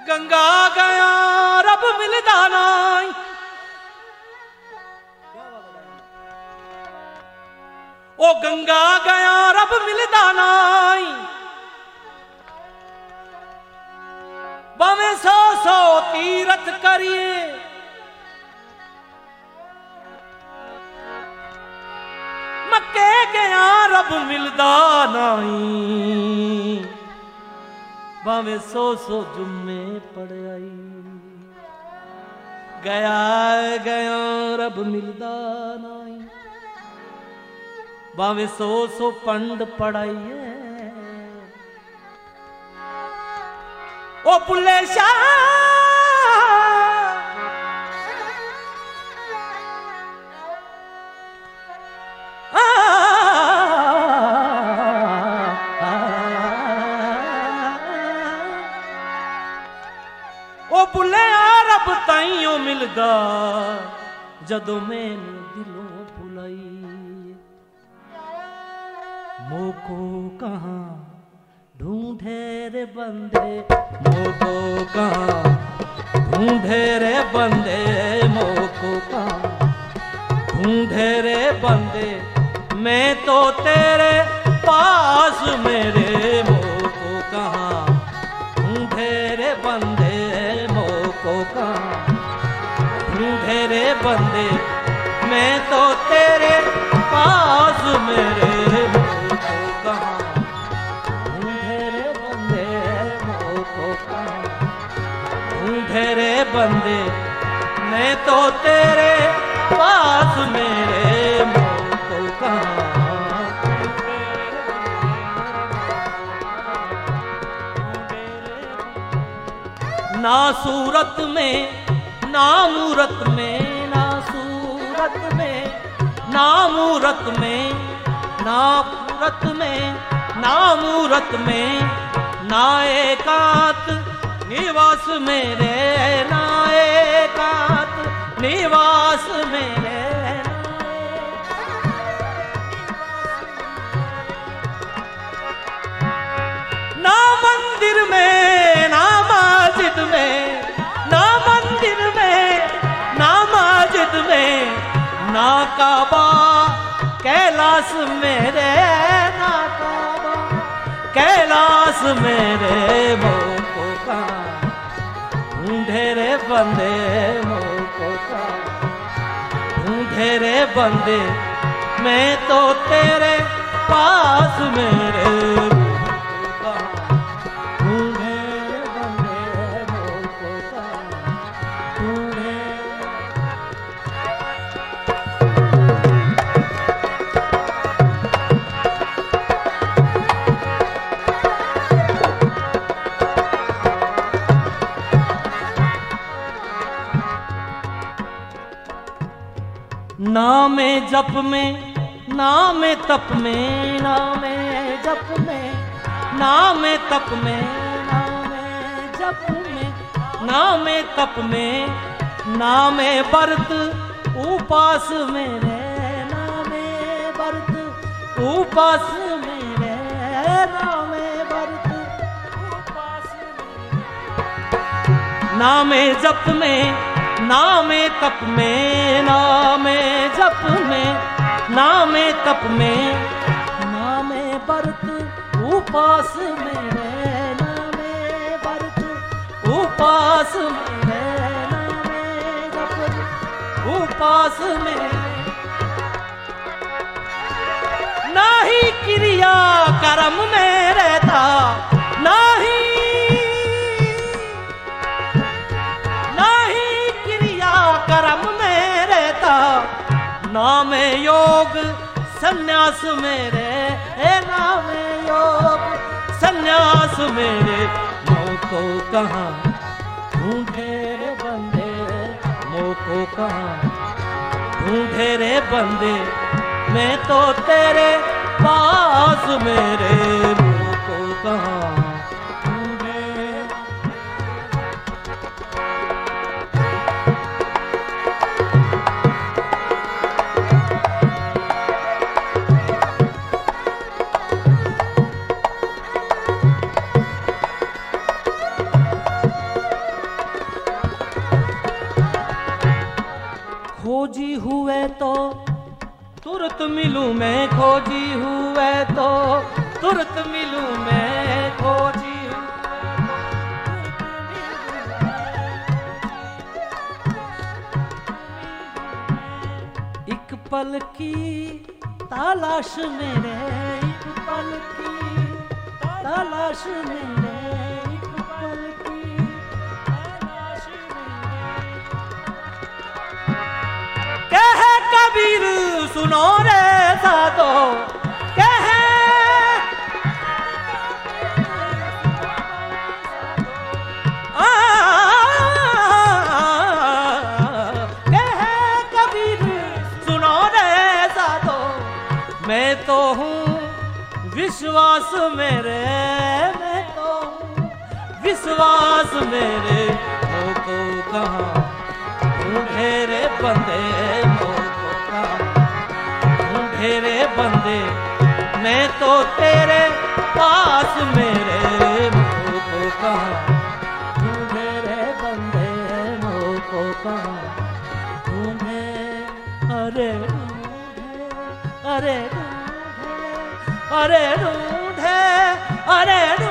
गंगा गया रब मिलदा नाई, ओ गंगा गया रब मिलदा नाई, भावें 100 तीरथ करिए मक्के गया रब मिलदा नाई, भावें 100 जुम्मे पढ़ाई, गया गया रब मिलदा नाई, भावें 100 पंड पढ़ाइए। ओ बुल्ले शाह ओ बुल्ले रब ताइयों मिलदा जदों मैनू दिलों भुलाई, मोको कहाँ ढूंढे रे बंदे, मोको कहाँ ढूंढे रे बंदे, मोको कहाँ ढूंढे रे बंदे, मैं तो तेरे पास मेरे, मोको कहाँ ढूंढे रे बंदे, मोको कहाँ ढूंढे रे बंदे, मैं तो तेरे पास मेरे, मोको कहाँ ढूंढे रे बंदे, मोको कहाँ ढूंढे रे बंदे, मैं तो तेरे पास मेरे, मोको कहाँ ना सूरत में ना मूरत में, ना सूरत में ना मूरत में, ना मूरत में ना मूरत में, ना एकांत निवास मेरे, ना एकांत निवास मेरे, ना मंदिर में ना मस्जिद में, ना मंदिर में ना मस्जिद में, ना काबा कैलाश मेरे, ना काबा कैलाश मेरे, मोको कहाँ ढूंढे रे बंदे, मोको कहाँ ढूंढे रे बंदे, मैं तो तेरे पास मेरे, मोको कहाँ ढूंढे रे बंदे, मोको कहाँ ढूंढे। नाम जप में नाम तप में, नाम जप में नाम तप में, नाम जप में नाम तप में, नाम व्रत उपास मेरे, नाम व्रत उपास मेरे, नाम व्रत उपास मेरे, नाम जप में नाम तप में, नाम जप में नाम तप में, नाम व्रत उपास मेरे, नाम व्रत उपास मेरे, नाम जप उपास मेरे, नाही क्रिया कर्म में रहता, नाही कर्म में रहता, नाम योग संन्यास मेरे, नाम योग संन्यास मेरे, मोको कहाँ ढूंढे रे बंदे, मोको कहाँ ढूंढे रे बंदे, मैं तो तेरे पास मेरे, मोको कहाँ हुए तो तुरंत मिलूं मैं, खोजी हुए तो तुरंत मिलूं मैं, खोजी एक पल की तलाश मेरे, एक पल की तलाश मेरे, एक पल की तलाश मेरे। कहे कबीर सुनो रे साधो, कहे मैं तो हूँ विश्वास मेरे, मैं तो हूँ विश्वास मेरे, मोको कहाँ ढूंढे रे बंदे, मोको कहाँ ढूंढे रे बंदे, मैं तो तेरे पास मेरे, मोको कहाँ ढूंढे रे बंदे, मोको कहाँ ढूंढे, अरे अरे ढूंढे, अरे ढूंढे, अरे